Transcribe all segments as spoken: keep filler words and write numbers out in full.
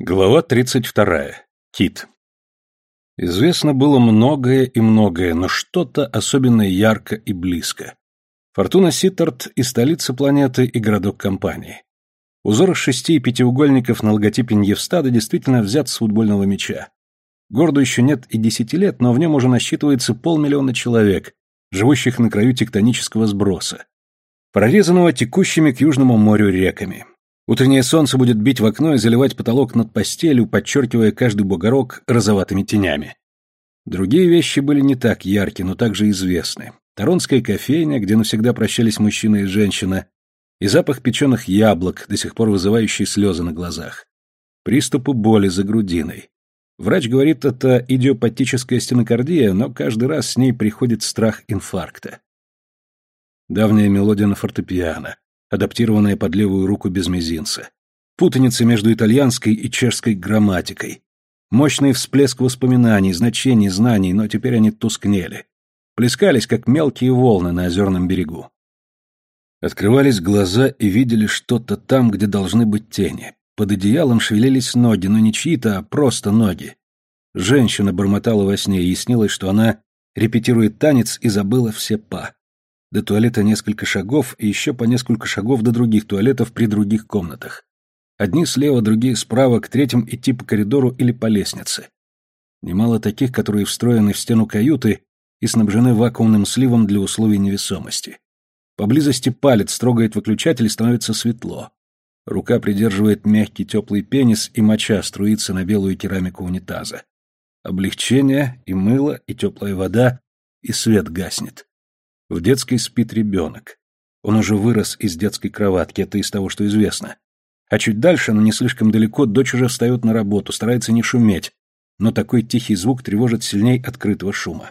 Глава тридцать вторая. Кит. Известно было многое и многое, но что-то особенно ярко и близко. Фортуна Ситтерт и столица планеты, и городок компании. Узор из шести пятиугольников на логотипе Ньевстада действительно взят с футбольного мяча. Городу еще нет и десяти лет, но в нем уже насчитывается полмиллиона человек, живущих на краю тектонического сброса, прорезанного текущими к Южному морю реками. Утреннее солнце будет бить в окно и заливать потолок над постелью, подчеркивая каждый бугорок розоватыми тенями. Другие вещи были не так ярки, но также известны. Торонская кофейня, где навсегда прощались мужчина и женщина, и запах печеных яблок, до сих пор вызывающий слезы на глазах. Приступы боли за грудиной. Врач говорит, это идиопатическая стенокардия, но каждый раз с ней приходит страх инфаркта. Давняя мелодия на фортепиано, адаптированная под левую руку без мизинца. Путаница между итальянской и чешской грамматикой. Мощный всплеск воспоминаний, значений, знаний, но теперь они тускнели. Плескались, как мелкие волны на озерном берегу. Открывались глаза и видели что-то там, где должны быть тени. Под одеялом шевелились ноги, но не чьи-то, а просто ноги. Женщина бормотала во сне, и снилось, что она репетирует танец и забыла все па. До туалета несколько шагов, и еще по несколько шагов до других туалетов при других комнатах. Одни слева, другие справа, к третьим идти по коридору или по лестнице. Немало таких, которые встроены в стену каюты и снабжены вакуумным сливом для условий невесомости. Поблизости палец трогает выключатель, и становится светло. Рука придерживает мягкий теплый пенис, и моча струится на белую керамику унитаза. Облегчение, и мыло, и теплая вода, и свет гаснет. В детской спит ребенок. Он уже вырос из детской кроватки, это из того, что известно. А чуть дальше, но не слишком далеко, дочь уже встает на работу, старается не шуметь, но такой тихий звук тревожит сильней открытого шума.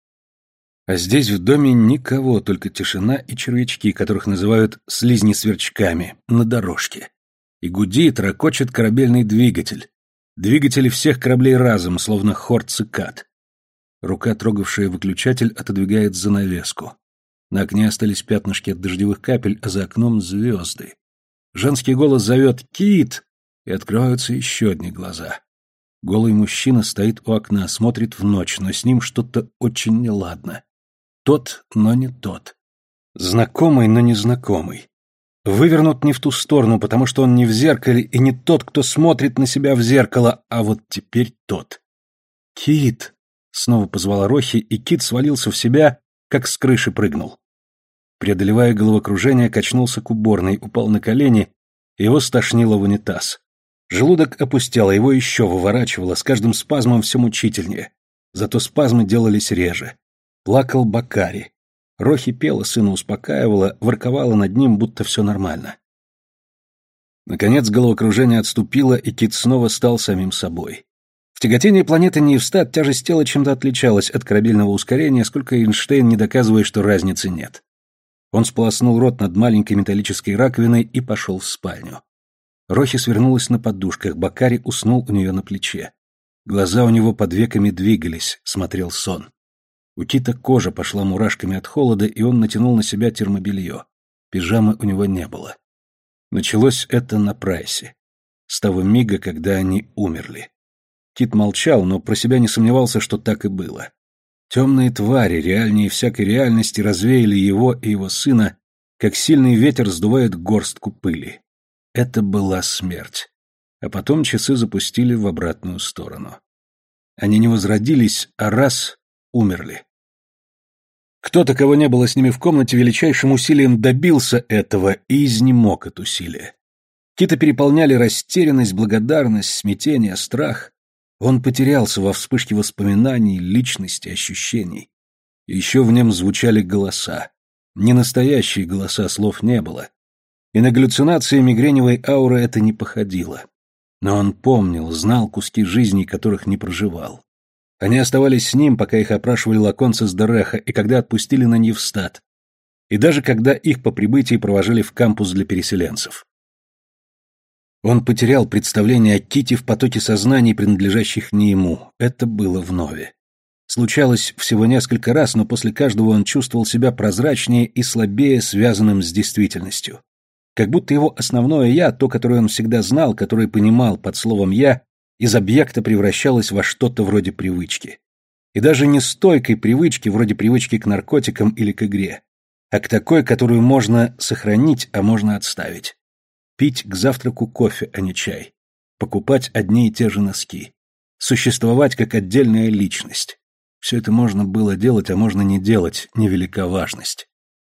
А здесь в доме никого, только тишина и червячки, которых называют слизни-сверчками, на дорожке. И гудит, ракочет корабельный двигатель. Двигатели всех кораблей разом, словно хор цикад. Рука, трогавшая выключатель, отодвигает занавеску. На окне остались пятнышки от дождевых капель, а за окном звезды. Женский голос зовет «Кит!» и открываются еще одни глаза. Голый мужчина стоит у окна, смотрит в ночь, но с ним что-то очень неладно. Тот, но не тот. Знакомый, но незнакомый. Вывернут не в ту сторону, потому что он не в зеркале и не тот, кто смотрит на себя в зеркало, а вот теперь тот. «Кит!» — снова позвала Рохи, и Кит свалился в себя, как с крыши прыгнул. Преодолевая головокружение, качнулся к уборной, упал на колени, и его стошнило в унитаз. Желудок опустел, его еще выворачивало, с каждым спазмом все мучительнее. Зато спазмы делались реже. Плакал Бакари. Рохи пела, сына успокаивала, ворковала над ним, будто все нормально. Наконец головокружение отступило, и Кит снова стал самим собой. В тяготении планеты Ньевстад тяжесть тела чем-то отличалась от корабельного ускорения, сколько Эйнштейн не доказывая, что разницы нет. Он сполоснул рот над маленькой металлической раковиной и пошел в спальню. Рохи свернулась на подушках, Бакари уснул у нее на плече. Глаза у него под веками двигались, смотрел сон. У Кита кожа пошла мурашками от холода, и он натянул на себя термобелье. Пижамы у него не было. Началось это на Прайсе. С того мига, когда они умерли. Кит молчал, но про себя не сомневался, что так и было. Темные твари, реальнее всякой реальности, развеяли его и его сына, как сильный ветер сдувает горстку пыли. Это была смерть. А потом часы запустили в обратную сторону. Они не возродились, а раз умерли. Кто-то, кого не было с ними в комнате, величайшим усилием добился этого и изнемог от усилия. Кита переполняли растерянность, благодарность, смятение, страх. Он потерялся во вспышке воспоминаний, личности, ощущений. Еще в нем звучали голоса. Не настоящие голоса, слов не было. И на галлюцинации мигреневой ауры это не походило. Но он помнил, знал куски жизни, которых не проживал. Они оставались с ним, пока их опрашивали лаконцы с Дереха, и когда отпустили на Ньевстад. И даже когда их по прибытии провожали в кампус для переселенцев. Он потерял представление о Ките в потоке сознаний, принадлежащих не ему. Это было вновь. Случалось всего несколько раз, но после каждого он чувствовал себя прозрачнее и слабее связанным с действительностью. Как будто его основное «я», то, которое он всегда знал, которое понимал под словом «я», из объекта превращалось во что-то вроде привычки. И даже не стойкой привычки, вроде привычки к наркотикам или к игре, а к такой, которую можно сохранить, а можно отставить. Пить к завтраку кофе, а не чай. Покупать одни и те же носки. Существовать как отдельная личность. Все это можно было делать, а можно не делать, невелика важность.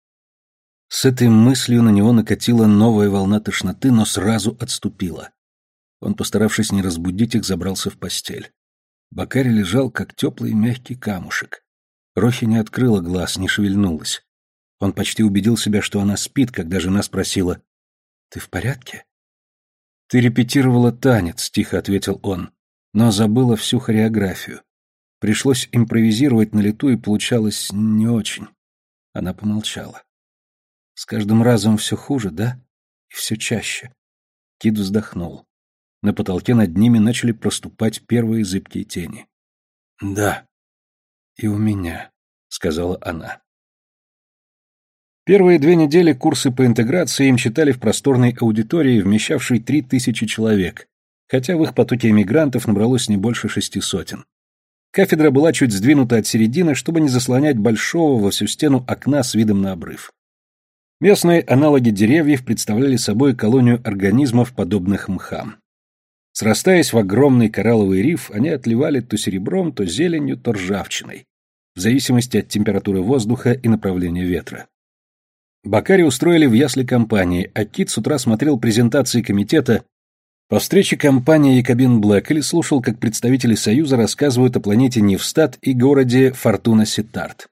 С этой мыслью на него накатила новая волна тошноты, но сразу отступила. Он, постаравшись не разбудить их, забрался в постель. Бакари лежал, как теплый мягкий камушек. Рохи не открыла глаз, не шевельнулась. Он почти убедил себя, что она спит, когда жена спросила: «Ты в порядке?» «Ты репетировала танец», — тихо ответил он, но забыла всю хореографию. Пришлось импровизировать на лету, и получалось не очень. Она помолчала. «С каждым разом все хуже, да? И все чаще». Кит вздохнул. На потолке над ними начали проступать первые зыбкие тени. «Да, и у меня», — сказала она. Первые две недели курсы по интеграции им читали в просторной аудитории, вмещавшей три тысячи человек, хотя в их потоке эмигрантов набралось не больше шести сотен. Кафедра была чуть сдвинута от середины, чтобы не заслонять большого во всю стену окна с видом на обрыв. Местные аналоги деревьев представляли собой колонию организмов, подобных мхам. Срастаясь в огромный коралловый риф, они отливали то серебром, то зеленью, то ржавчиной, в зависимости от температуры воздуха и направления ветра. Бакари устроили в ясли компании, а Кит с утра смотрел презентации комитета по встрече компании Якобин Блэк или слушал, как представители Союза рассказывают о планете Нивстат и городе Фортуна-Ситарт.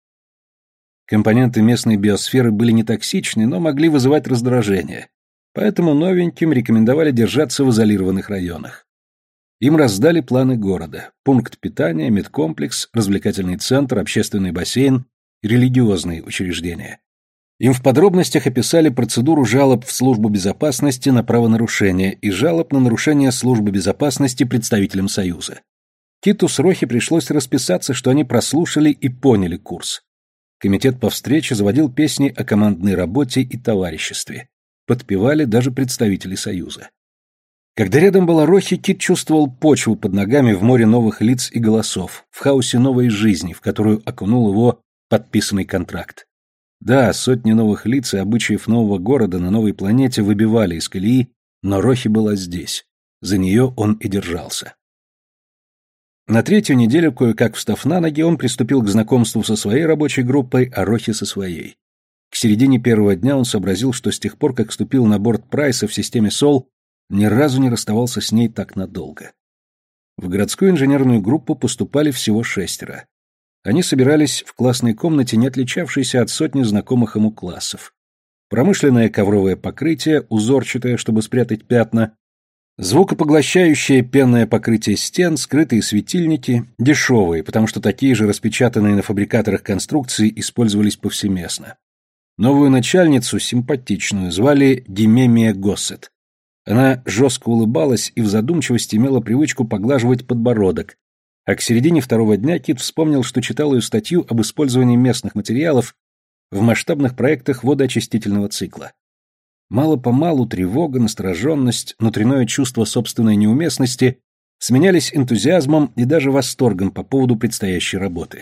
Компоненты местной биосферы были не токсичны, но могли вызывать раздражение, поэтому новеньким рекомендовали держаться в изолированных районах. Им раздали планы города: пункт питания, медкомплекс, развлекательный центр, общественный бассейн, религиозные учреждения. Им в подробностях описали процедуру жалоб в службу безопасности на правонарушение и жалоб на нарушение службы безопасности представителям Союза. Киту с Рохи пришлось расписаться, что они прослушали и поняли курс. Комитет по встрече заводил песни о командной работе и товариществе. Подпевали даже представители Союза. Когда рядом была Рохи, Кит чувствовал почву под ногами в море новых лиц и голосов, в хаосе новой жизни, в которую окунул его подписанный контракт. Да, сотни новых лиц и обычаев нового города на новой планете выбивали из колеи, но Рохи была здесь. За нее он и держался. На третью неделю, кое-как встав на ноги, он приступил к знакомству со своей рабочей группой, а Рохи со своей. К середине первого дня он сообразил, что с тех пор, как вступил на борт Прайса в системе Сол, ни разу не расставался с ней так надолго. В городскую инженерную группу поступали всего шестеро. Они собирались в классной комнате, не отличавшейся от сотни знакомых ему классов. Промышленное ковровое покрытие, узорчатое, чтобы спрятать пятна, звукопоглощающее пенное покрытие стен, скрытые светильники, дешевые, потому что такие же распечатанные на фабрикаторах конструкции использовались повсеместно. Новую начальницу, симпатичную, звали Демемия Госсет. Она жестко улыбалась и в задумчивости имела привычку поглаживать подбородок, а к середине второго дня Кит вспомнил, что читал ее статью об использовании местных материалов в масштабных проектах водоочистительного цикла. Мало-помалу тревога, настороженность, внутреннее чувство собственной неуместности сменялись энтузиазмом и даже восторгом по поводу предстоящей работы.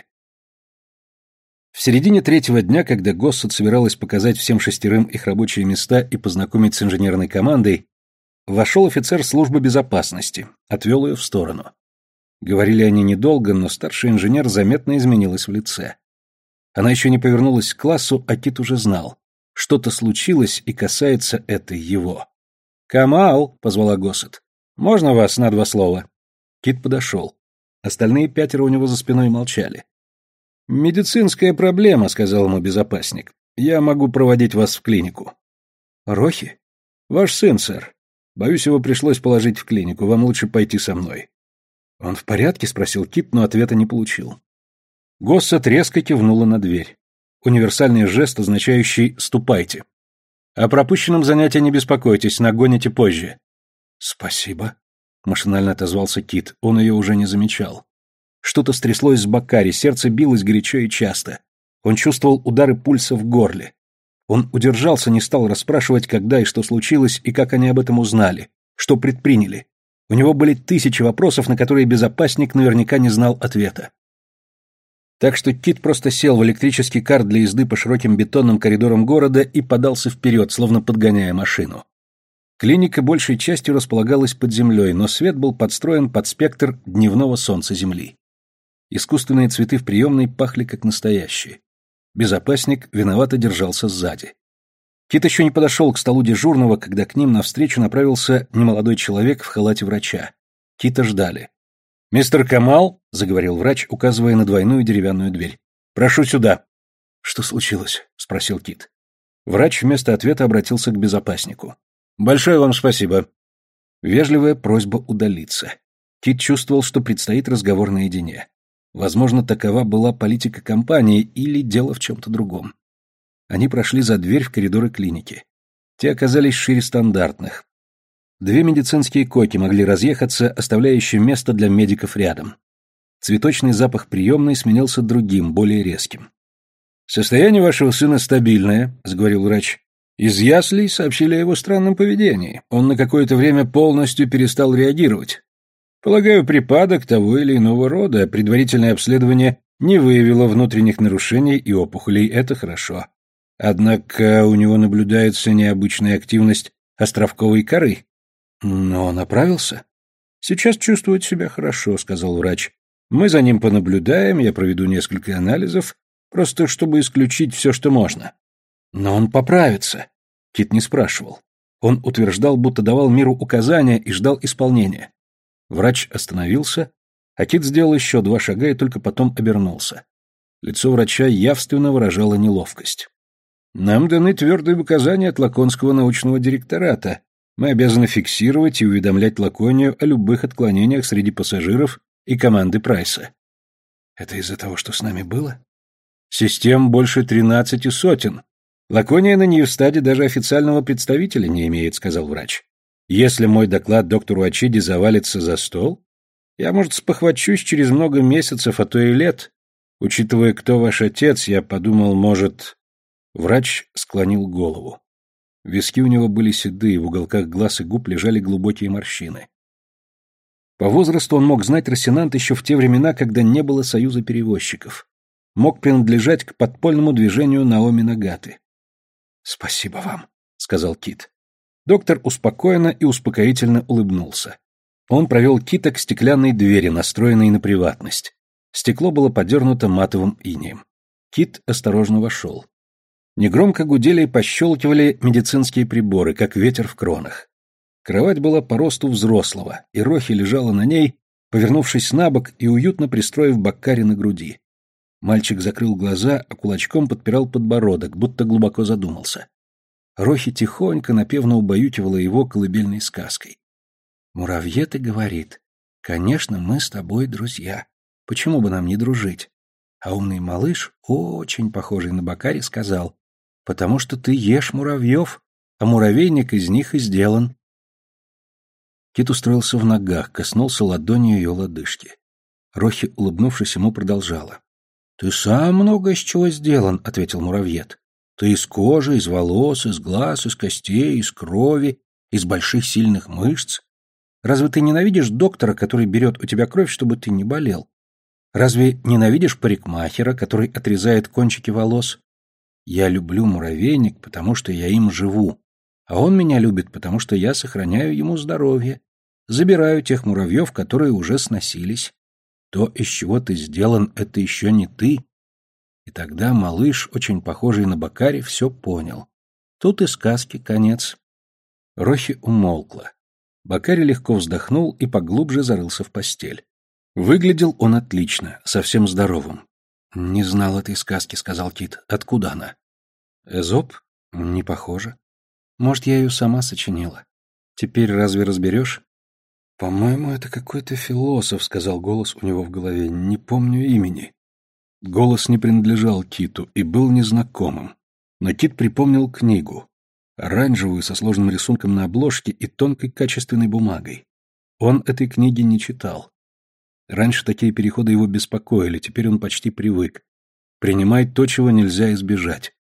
В середине третьего дня, когда Госсет собиралась показать всем шестерым их рабочие места и познакомить с инженерной командой, вошел офицер службы безопасности, отвел ее в сторону. Говорили они недолго, но старший инженер заметно изменилась в лице. Она еще не повернулась к классу, а Кит уже знал. Что-то случилось, и касается это его. «Камал!» — позвала Госсет. «Можно вас на два слова?» Кит подошел. Остальные пятеро у него за спиной молчали. «Медицинская проблема», — сказал ему безопасник. «Я могу проводить вас в клинику». «Рохи?» «Ваш сын, сэр. Боюсь, его пришлось положить в клинику. Вам лучше пойти со мной». «Он в порядке?» — спросил Кит, но ответа не получил. Госсет резко кивнула на дверь. Универсальный жест, означающий «ступайте». «О пропущенном занятии не беспокойтесь, нагоните позже». «Спасибо», — машинально отозвался Кит, он ее уже не замечал. Что-то стряслось с Бакари, сердце билось горячо и часто. Он чувствовал удары пульса в горле. Он удержался, не стал расспрашивать, когда и что случилось, и как они об этом узнали, что предприняли. У него были тысячи вопросов, на которые безопасник наверняка не знал ответа. Так что Кит просто сел в электрический кар для езды по широким бетонным коридорам города и подался вперед, словно подгоняя машину. Клиника большей частью располагалась под землей, но свет был подстроен под спектр дневного солнца Земли. Искусственные цветы в приемной пахли как настоящие. Безопасник виновато держался сзади. Кит еще не подошел к столу дежурного, когда к ним навстречу направился немолодой человек в халате врача. Кита ждали. «Мистер Камал», — заговорил врач, указывая на двойную деревянную дверь. «Прошу сюда». «Что случилось?» — спросил Кит. Врач вместо ответа обратился к безопаснику. «Большое вам спасибо». Вежливая просьба удалиться. Кит чувствовал, что предстоит разговор наедине. Возможно, такова была политика компании или дело в чем-то другом. Они прошли за дверь в коридоры клиники. Те оказались шире стандартных. Две медицинские койки могли разъехаться, оставляя еще место для медиков рядом. Цветочный запах приемной сменился другим, более резким. «Состояние вашего сына стабильное», — заговорил врач. «Из яслей сообщили о его странном поведении. Он на какое-то время полностью перестал реагировать. Полагаю, припадок того или иного рода. Предварительное обследование не выявило внутренних нарушений и опухолей. Это хорошо. Однако у него наблюдается необычная активность островковой коры». «Но он оправился?» «Сейчас чувствует себя хорошо», — сказал врач. «Мы за ним понаблюдаем, я проведу несколько анализов, просто чтобы исключить все, что можно». «Но он поправится», — Кит не спрашивал. Он утверждал, будто давал миру указания и ждал исполнения. Врач остановился, а Кит сделал еще два шага и только потом обернулся. Лицо врача явственно выражало неловкость. «Нам даны твердые указания от Лаконского научного директората. Мы обязаны фиксировать и уведомлять Лаконию о любых отклонениях среди пассажиров и команды Прайса». «Это из-за того, что с нами было?» «Систем больше тринадцати сотен. Лакония на Ньюстаде даже официального представителя не имеет», — сказал врач. «Если мой доклад доктору Ачиди завалится за стол, я, может, спохвачусь через много месяцев, а то и лет. Учитывая, кто ваш отец, я подумал, может...» Врач склонил голову. Виски у него были седые, в уголках глаз и губ лежали глубокие морщины. По возрасту он мог знать Росинант еще в те времена, когда не было союза перевозчиков. Мог принадлежать к подпольному движению Наоми Нагаты. «Спасибо вам», — сказал Кит. Доктор успокоенно и успокоительно улыбнулся. Он провел Кита к стеклянной двери, настроенной на приватность. Стекло было подернуто матовым инеем. Кит осторожно вошел. Негромко гудели и пощелкивали медицинские приборы, как ветер в кронах. Кровать была по росту взрослого, и Рохи лежала на ней, повернувшись на бок и уютно пристроив Баккари на груди. Мальчик закрыл глаза, а кулачком подпирал подбородок, будто глубоко задумался. Рохи тихонько, напевно убаюкивала его колыбельной сказкой. «Муравьед и говорит, конечно, мы с тобой друзья. Почему бы нам не дружить?» А умный малыш, очень похожий на Баккари, сказал: «Потому что ты ешь муравьев, а муравейник из них и сделан». Кит устроился в ногах, коснулся ладонью ее лодыжки. Рохи, улыбнувшись ему, продолжала. «Ты сам много из чего сделан», — ответил муравьед. «Ты из кожи, из волос, из глаз, из костей, из крови, из больших сильных мышц. Разве ты ненавидишь доктора, который берет у тебя кровь, чтобы ты не болел? Разве ненавидишь парикмахера, который отрезает кончики волос? Я люблю муравейник, потому что я им живу, а он меня любит, потому что я сохраняю ему здоровье, забираю тех муравьев, которые уже сносились. То, из чего ты сделан, это еще не ты». И тогда малыш, очень похожий на Баккари, все понял. Тут и сказки конец. Рохи умолкла. Баккари легко вздохнул и поглубже зарылся в постель. Выглядел он отлично, совсем здоровым. «Не знал этой сказки», — сказал Кит. «Откуда она?» «Эзоп? Не похоже. Может, я ее сама сочинила. Теперь разве разберешь?» «По-моему, это какой-то философ», — сказал голос у него в голове. «Не помню имени». Голос не принадлежал Киту и был незнакомым. Но Кит припомнил книгу. Оранжевую, со сложным рисунком на обложке и тонкой качественной бумагой. Он этой книги не читал. Раньше такие переходы его беспокоили, теперь он почти привык. Принимать то, чего нельзя избежать.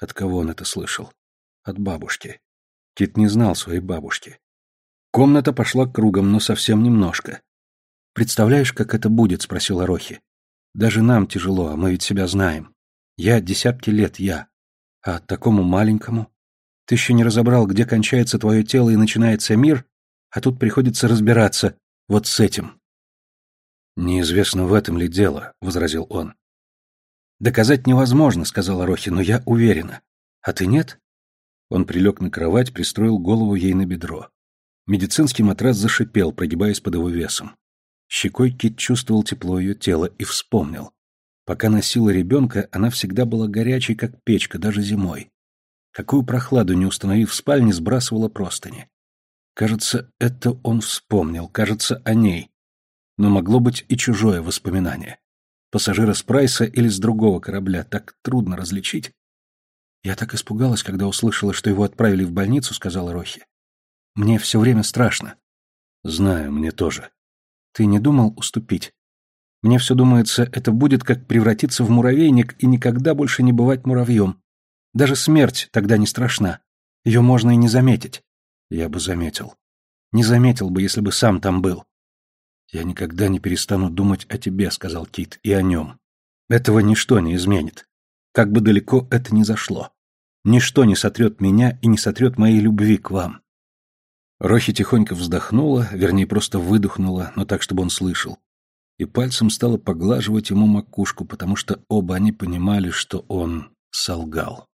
От кого он это слышал? От бабушки. Кит не знал своей бабушки. Комната пошла кругом, но совсем немножко. «Представляешь, как это будет?» — спросила Рохи. «Даже нам тяжело, а мы ведь себя знаем. Я десятки лет я. А такому маленькому? Ты еще не разобрал, где кончается твое тело и начинается мир, а тут приходится разбираться вот с этим». «Неизвестно, в этом ли дело», — возразил он. «Доказать невозможно», — сказала Рохи, — «но я уверена. А ты нет?» Он прилег на кровать, пристроил голову ей на бедро. Медицинский матрас зашипел, прогибаясь под его весом. Щекой Кит чувствовал тепло ее тела и вспомнил. Пока носила ребенка, она всегда была горячей, как печка, даже зимой. Какую прохладу, не установив в спальне, сбрасывала простыни. Кажется, это он вспомнил, кажется, о ней. Но могло быть и чужое воспоминание. Пассажира с Прайса или с другого корабля, так трудно различить. «Я так испугалась, когда услышала, что его отправили в больницу», — сказала Рохи. «Мне все время страшно». «Знаю, мне тоже». «Ты не думал уступить? Мне все думается, это будет как превратиться в муравейник и никогда больше не бывать муравьем. Даже смерть тогда не страшна. Ее можно и не заметить». «Я бы заметил. Не заметил бы, если бы сам там был». «Я никогда не перестану думать о тебе», — сказал Кит, — «и о нем. Этого ничто не изменит. Как бы далеко это ни зашло. Ничто не сотрет меня и не сотрет моей любви к вам». Рохи тихонько вздохнула, вернее, просто выдохнула, но так, чтобы он слышал, и пальцем стала поглаживать ему макушку, потому что оба они понимали, что он солгал.